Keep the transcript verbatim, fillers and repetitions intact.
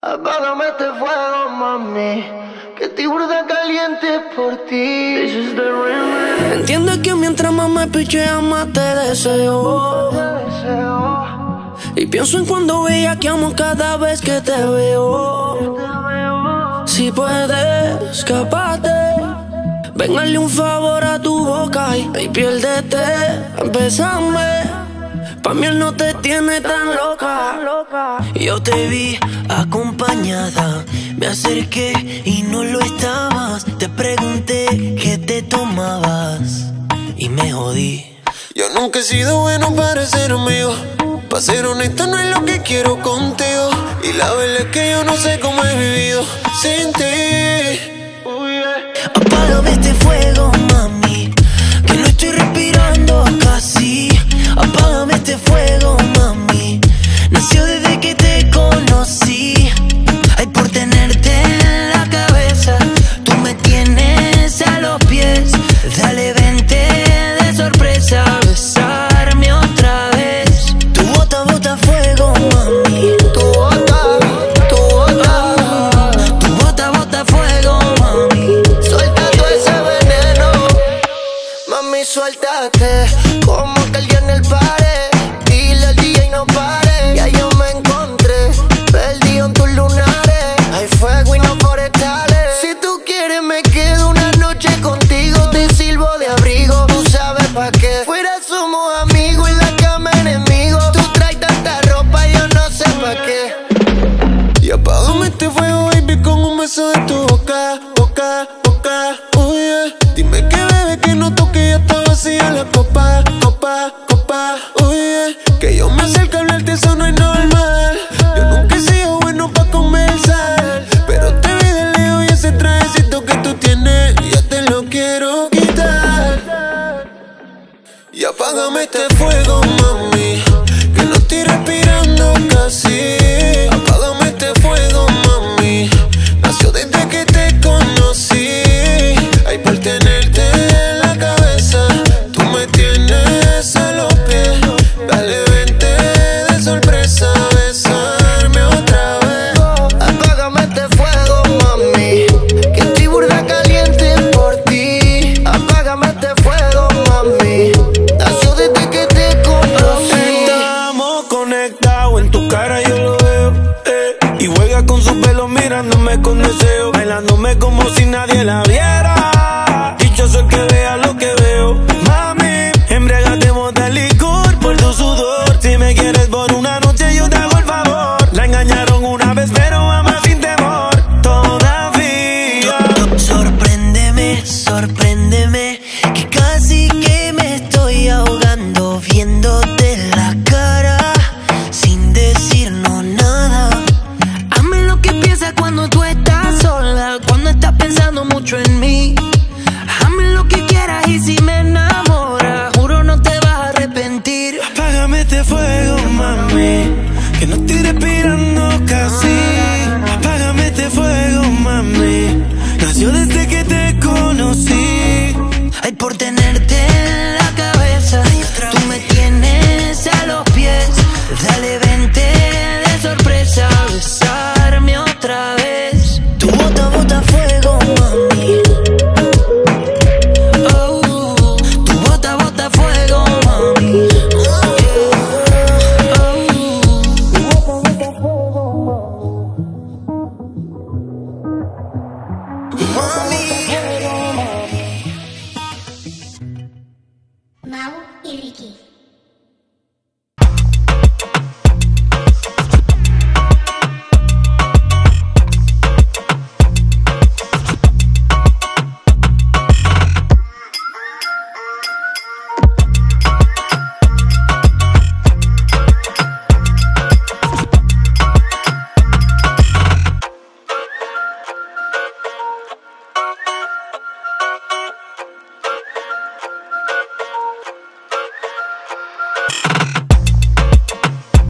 Apágame este fuego, mami, que estoy burda caliente por ti. This is the remix. Entiendes que mientras más me picheas más te deseo. Te deseo. Y pienso en cuando bellaqueamos cada vez que te veo. Si puedes, escapate. Ven, hazle un favor a tu boca y, y piérdete. Empezame. Pa' mí él no te tiene tan loca. Yo te vi acompañada, me acerqué y no lo estabas. Te pregunté qué te tomabas y me jodí. Yo nunca he sido bueno para ser amigo. Pa' ser honesto no es lo que quiero contigo. Y la verdad es que yo no sé cómo he vivido sin ti. Apágame este fuego, mami, que no estoy respirando casi. Apágame este fuego, mami, nació desde que te conocí. Ay, por tenerte en la cabeza, tú me tienes a los pies. Dale, vente de sorpresa, besarme otra vez. Tu bota, bota fuego, mami. Tu bota, tu bota, Tu bota, bota fuego, mami. suelta todo ese veneno. Mami, suéltate, como que alguien en el pared. Dile al D J no pare, ya yo me encontré perdido en tus lunares. Hay fuego y no forestales. Si tú quieres me quedo una noche contigo. Te sirvo de abrigo, tú sabes pa' qué. Fuera somos amigos, en la cama enemigos. Tú traes tanta ropa, yo no sé pa' qué. Y apágame este fuego, baby, con un beso de tu boca, boca, boca, oh yeah. Dime que bebe, que no toque, ya está vacía la copa, copa, copa, oh yeah. Que yo me acerque a hablarte, eso no es normal. Yo nunca he sido bueno pa' conversar, pero te vi de lejos y ese trajecito que tú tienes, ya te lo quiero quitar. Y apágame este fuego, mami, que no estoy respirando casi. Apágame este fuego, mami, nació desde que te conocí. Ay, por tenerte en la cabeza, tú me tienes a los pies. Dale, vente de sorpresa, besarme otra vez. Apágame este fuego, mami, que estoy burda caliente por ti. Apágame este fuego, mami, nació desde que te conocí. Estamos conectados, en tu cara yo lo veo, eh. Y juega con su pelo mirándome con deseo, bailándome como si nadie la viera. Dichoso el que vea lo que veo.